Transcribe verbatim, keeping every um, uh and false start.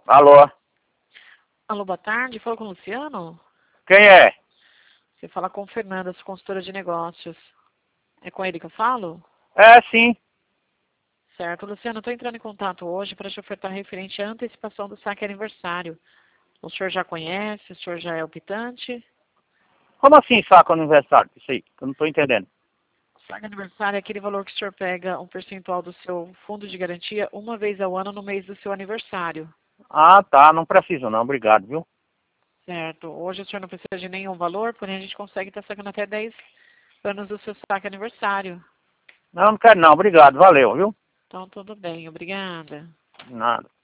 Alô? Alô, boa tarde. Fala com o Luciano? Quem é? Você fala com Fernanda, sua consultora de negócios. É com ele que eu falo? É, sim. Certo. Luciano, eu estou entrando em contato hoje para te ofertar referente à antecipação do saque aniversário. O senhor já conhece? O senhor já é optante? Como assim saco aniversário? Isso aí, eu não tô entendendo. O saque aniversário é aquele valor que o senhor pega um percentual do seu fundo de garantia uma vez ao ano no mês do seu aniversário. Ah, tá, não preciso não, obrigado, viu? Certo. Hoje o senhor não precisa de nenhum valor, porém a gente consegue estar sacando até dez anos do seu saque aniversário. Não, não quero não, obrigado, valeu, viu? Então, tudo bem. Obrigada. Nada.